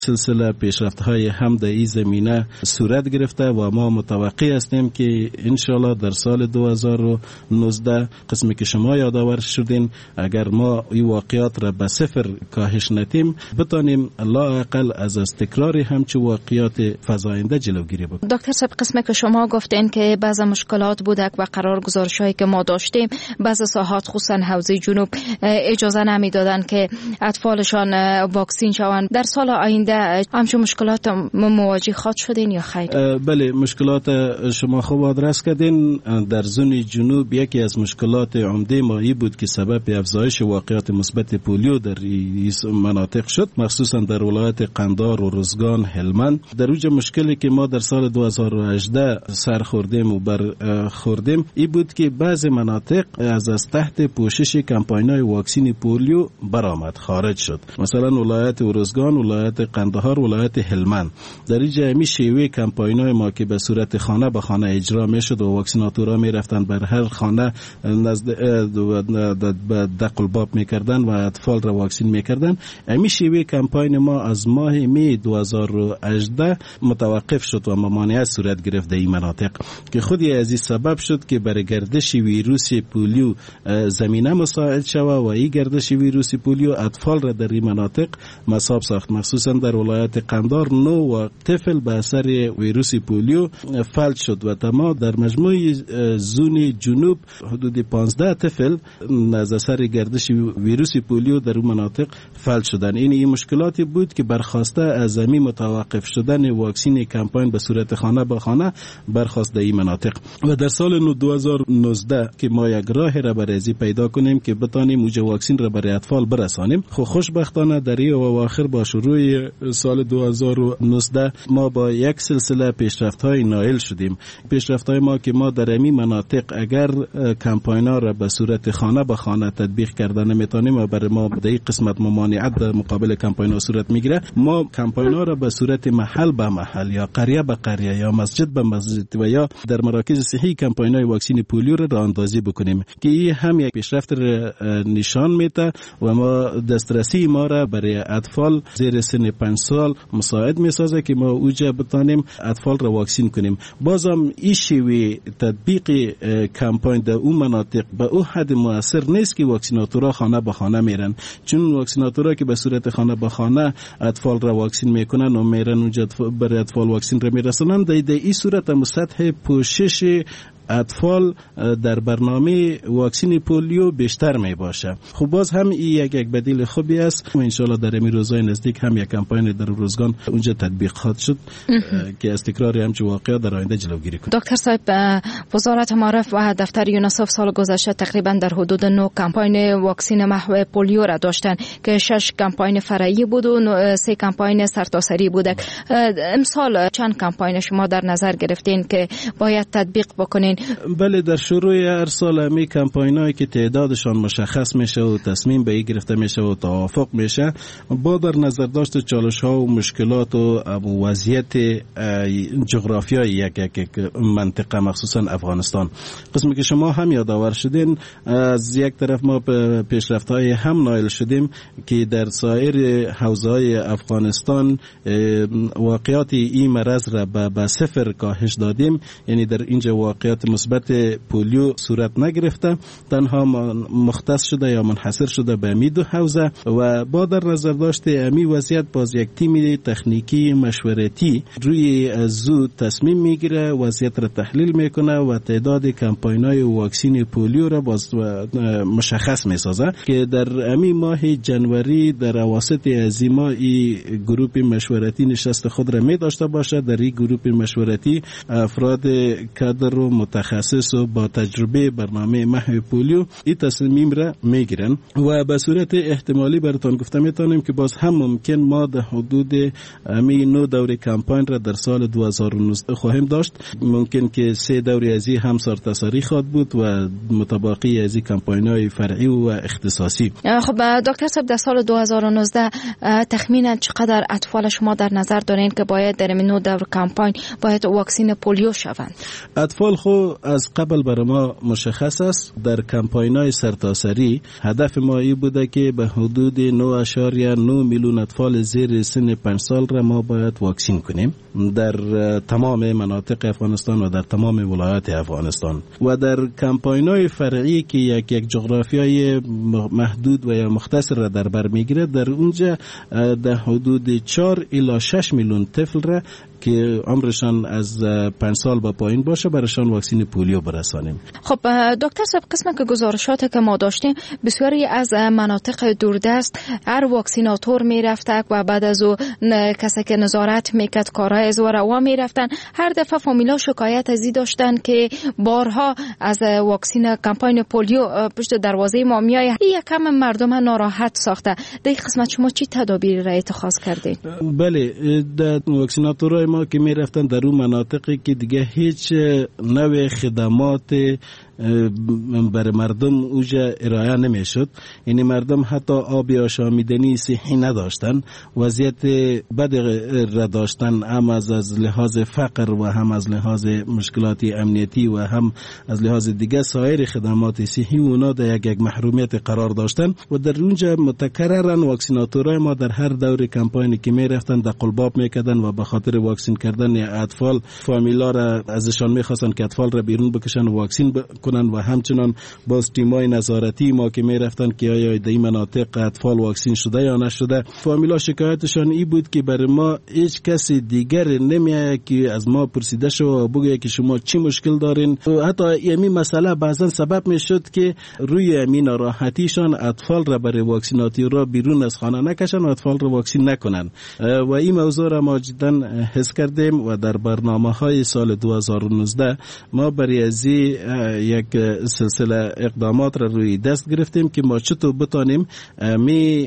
سلسله پیشرفت‌های هم در این زمینه صورت گرفته و ما متوقع هستیم که انشالله در سال 2019 قسمی که شما یادآور شدین اگر ما این واقعات را به صفر کاهش ندیم بتانیم لااقل از تکرار همچه واقعات فزاینده جلوگیری بکنیم. دکتر صاحب قسمی که شما گفتین که بعضی مشکلات بودک و قرارگذاری‌هایی که ما داشتیم بعضی ساحات خصوصا حوزه جنوب اجازه نمیدادن که اطفالشان واکسین شوند. در سال آینده همچون مشکلات مواجه خواهد شدین یا خیر؟ بله مشکلات شما خوب آدرس کردین. در زون جنوب یکی از مشکلات عمده ما ای بود که سبب افزایش واقعات مثبت پولیو در این مناطق شد، مخصوصا در ولایت قندهار و روزگان هلمند. در اوج مشکلی که ما در سال 2018 سر خوردیم و برخوردیم ای بود که بعضی مناطق از تحت پوشش کمپاین‌های واکسین پولیو برآمد خارج شد، مثلا ولایت روزگان، ولایت قندهار، ولایت هلمند. در اینجا همی شیوه کمپاین‌های ما که به صورت خانه به خانه اجرا میشد و واکسیناتورها میرفتن بر هر خانه نزد دق الباب میکردن و اطفال را واکسین میکردن. همی شیوه کمپاین ما از ماه می 2018 متوقف شد و ممانعت صورت گرفت در این مناطق که خودی از این سبب شد که برای گردش ویروس پولیو زمینه مساعد شود و این گردش ویروس پولیو اطفال را در این مناطق مصاب ساخت. مخصوصا در ولایت قندهار 9 طفل به اثر ویروس پولیو فلج شد و تمام در مجموع زون جنوب حدود 15 طفل از اثر گردش ویروس پولیو در اون مناطق فلج شدن. این مشکلاتی بود که برخواسته از زمین متوقف شدن واکسین کمپاین به صورت خانه به خانه برخواست در این مناطق و در سال 2019 که ما یک راه را برای پیدا کنیم که بتانیم اوج واکسین را برای اطفال برسانیم. خوشبختانه در این اواخر با شروع سال 2019 ما با یک سلسله پیشرفت‌های نائل شدیم. پیشرفت‌های ما که ما در این مناطق اگر کمپاین‌ها را به صورت خانه به خانه تطبیق کردن نمیتونیم و برای ما در این قسمت ممانعت در مقابل کمپاین‌ها صورت میگیره، ما کمپاین‌ها را به صورت محل به محل یا قریه به قریه یا مسجد به مسجد و یا در مراکز صحی کمپاین‌های واکسین پولیو را راه‌اندازی بکنیم که این هم یک پیشرفت نشان میده و ما دسترسی ما را برای اطفال زیر سن 5 سال مساعد میسازه که ما اوجا بتانیم اطفال را واکسین کنیم. بازم این شیوه تطبیق کمپاین در اون مناطق به اون حد مؤثر نیست که واکسیناتورها خانه به خانه میرن، چون واکسیناتورها که به صورت خانه به خانه اطفال را واکسین میکنن و میرن اونجا برای اطفال واکسین را میرسونن، در این صورت هم سطح پوشش اطفال در برنامه واکسین پولیو بیشتر می باشه. خب باز هم این یک بدیل خوبی است و انشالله در این روزهای نزدیک هم یک کمپاین در روزگان اونجا تطبیق خواهد شد که از تکرار همچین واقعات در آینده جلوگیری کنه. دکتر صاحب، وزارت معارف و دفتر یونیسف سال گذشته تقریبا در حدود 9 کمپاین واکسین محو پولیو را داشتن که 6 کمپاین فرعی بود و 3 کمپاین سرتاسری بود. امسال چند کمپاین شما در نظر گرفتین که باید تطبیق بکنین؟ بله، در شروع هر سال همی کمپاینایی که تعدادشان مشخص میشه و تصمیم به این گرفته میشه و توافق میشه با در نظر داشت چالش‌ها و مشکلات و وضعیت جغرافیایی یک منطقه مخصوصا افغانستان. قسمی که شما هم یادآور شدین، از یک طرف ما به پیشرفت‌های هم نائل شدیم که در سایر حوزه‌های افغانستان واقعات این مرض را به صفر کاهش دادیم، یعنی در اینجا واقعات مثبت پولیو صورت نگرفته، تنها مختص شده یا منحصر شده به می 2 حوزه و با در نظر داشت امی وضعیت باز یک تیم تکنیکی مشورتی روی زود تصمیم میگیره، وضعیت را تحلیل میکنه و تعداد کمپاین‌های واکسین پولیو را باز مشخص میسازه که در امی ماه جنوری در اواسط از این ماه گروه مشورتی نشست خود را می داشته باشه. در این گروه مشورتی افراد کادر و متخصص و با تجربه برنامه محو پولیو این تصمیم را میگیرن و به صورت احتمالی براتون گفته میتونیم که باز هم ممکن ما در حدود امی 9 دوره کمپاین را در سال 2019 خواهیم داشت. ممکن که 3 دوره از این هم سرتاسری خواهد بود و متباقی از این کمپاین‌های فرعی و اختصاصی. خب دکتر صاحب، در سال 2019 تخمینا چقدر اطفال شما در نظر دارین که باید در این 9 دوره کمپاین باید واکسین پولیو شوند؟ اطفال خو پولیو از قبل برای ما مشخص است. در کمپاین‌های سرتاسری هدف ما این بوده که به حدود 9.9 میلیون اطفال زیر سن 5 سال را ما باید واکسین کنیم در تمام مناطق افغانستان و در تمام ولایات افغانستان. و در کمپاین‌های فرعی که یک جغرافیای محدود و یا مختصر را در بر میگیره، در اونجا در حدود 4 الی 6 میلیون طفل را که عمرشان از 5 سال به پایین باشه برایشان واکسین پولیو برسانیم. خب دکتر صاحب، قسم که گزارشاتی که ما داشتیم بسیاری از مناطق دوردست هر واکسیناتور میرفته و بعد از او کسی که نظارت میکرد کارهای از روا میرفتن. هر دفعه فامیلا شکایت ازی داشتن که بارها از واکسین کمپاین پولیو پشت دروازه ما میایه، یکم مردم ناراحت ساخته. در قسمت شما چی تدابیر را اتخاذ کردید؟ بله، در واکسیناتورهای ما که میرفتن در اون مناطقی که دیگه هیچ نوع خدمات برای مردم اوجا ارائه نمیشد، یعنی مردم حتی آب آشامیدنی صحی نداشتن، وضعیت بد را داشتن، هم از لحاظ فقر و هم از لحاظ مشکلات امنیتی و هم از لحاظ دیگه سایر خدمات صحی اونا در یک محرومیت قرار داشتن. و در اونجا متکررن واکسیناتورای ما در هر دور کمپاینی که میرفتن در قلباب میکردن و به خاطر واکسین کردن اطفال فامیلا را ازشان میخواستن که اطفال را بیرون بکشن و واکسین کنن. و همچنان باز تیمای نظارتی ما که میرفتن که آیا در این مناطق اطفال واکسین شده یا نشده، فامیلا شکایتشان این بود که برای ما هیچ کسی دیگر نمیاد که از ما پرسیده شو و بگه که شما چی مشکل دارین. حتی این مسئله بعضا سبب میشد که روی این ناراحتیشان اطفال را برای واکسیناتی را بیرون از خانه نکشن و اطفال را واکسین نکنن. و این موضوع را ما جدا حس کردیم و در برنامه‌های سال 2019 ما برای از یک سلسله اقدامات را روی دست گرفتیم که ما چطور بتانیم می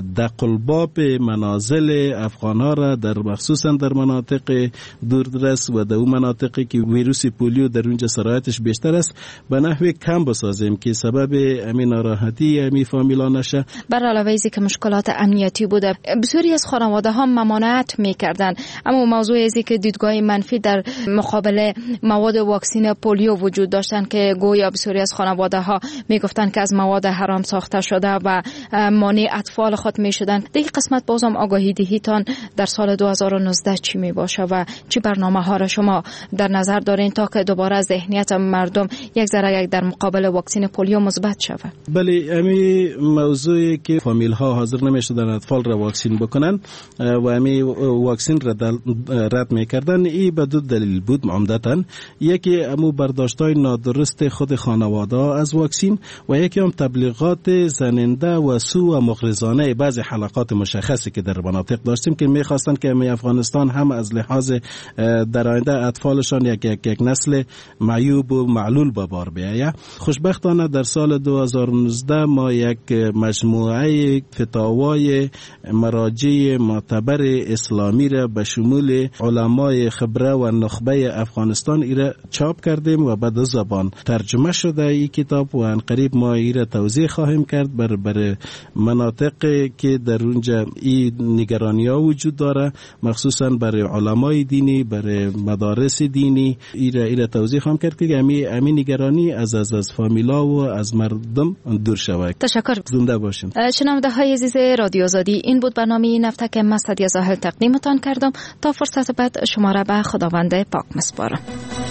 دقلباب منازل افغان‌ها را در مخصوصا در مناطق دوردست و در اون مناطقی که ویروس پولیو در اونجا سرایتش بیشتر است به نحوی کم بسازیم که سبب امین ناراحتی امی فامیلا نشه. بر علاوه ازی که مشکلات امنیتی بوده، بسیاری از خانواده ها ممانعت میکردن، اما موضوع ازی که دیدگاه منفی در مقابل مواد واکسین پولیو وجود داشتن که گویا بسیاری از خانواده ها میگفتن که از مواد حرام ساخته شده و مانع اطفال خود میشدن. دیگه قسمت بازم آگاهی دهیتان در سال 2019 چی می باشه و چی برنامه ها را شما در نظر دارین تا که دوباره ذهنیت مردم یک ذره در مقابل واکسین پولیو مثبت شود؟ بله، امی موضوعی که فامیل ها حاضر نمیشدن اطفال را واکسین بکنن و امی واکسین را رد میکردن، این به دو دلیل بود عمدتاً. یکی امو برداشتای نادرست خود خانواده از واکسین و یکی هم تبلیغات زننده و سو و مغرضانه بعضی حلقات مشخصی که در مناطق داشتیم که میخواستن که افغانستان هم از لحاظ در آینده اطفالشان یک نسل معیوب و معلول به بار بیاید. خوشبختانه در سال 2019 ما یک مجموعه فتاوای مراجع معتبر اسلامی را به شمول علمای خبره و نخبه افغانستان ایره چاپ کردیم و به دو زبان ترجمه شده این کتاب و انقریب ما ایره توضیح خواهیم کرد بر مناطق که در اونجا این نگرانی ها وجود داره، مخصوصا برای علمای دینی، برای مدارس دینی. ایره توضیح خواهم کرد که همین نگرانی از فامیلا و از مردم دور شود. تشکر. زنده باشین. شنونده های عزیز رادیو آزادی، این بود برنامه این هفته که من سعدیه زاهل تقدیمتان کردم. تا فرصت بعد شما را به خداوند پاک مسپارم.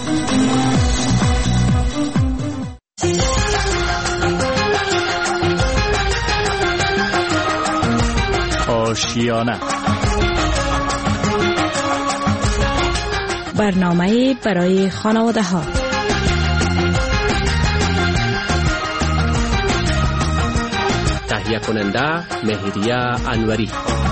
آشیانه، برنامه برای خانواده ها. تهیه کننده مهریه انوری.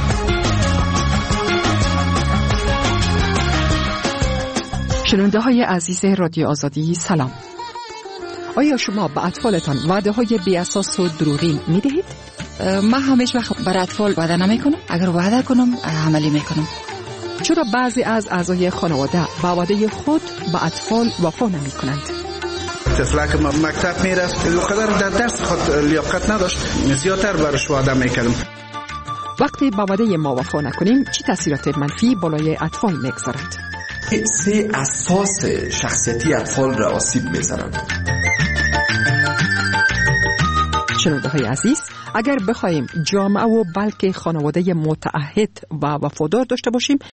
شنونده های عزیز رادیو آزادی سلام. آیا شما به اطفالتان وعده های بی اساس و دروغین می دهید؟ من همیشه وقت بر اطفال وعده نمی کنم. اگر وعده کنم عملی می کنم. چرا بعضی از اعضای خانواده با وعده خود به اطفال وفا نمی کنند؟ طفله که مکتب میرفت لقدر در درس خود لیاقت نداشت، زیادتر برش وعده میکردم. وقتی با وعده ما وفا نکنیم چی تاثیرات منفی بالای اطفال میگذارد؟ سه اساس شخصیتی اطفال را آسیب میزنند. شنونده‌های عزیز، اگر بخوایم جامعه و بلکه خانواده متعهد و وفادار داشته باشیم،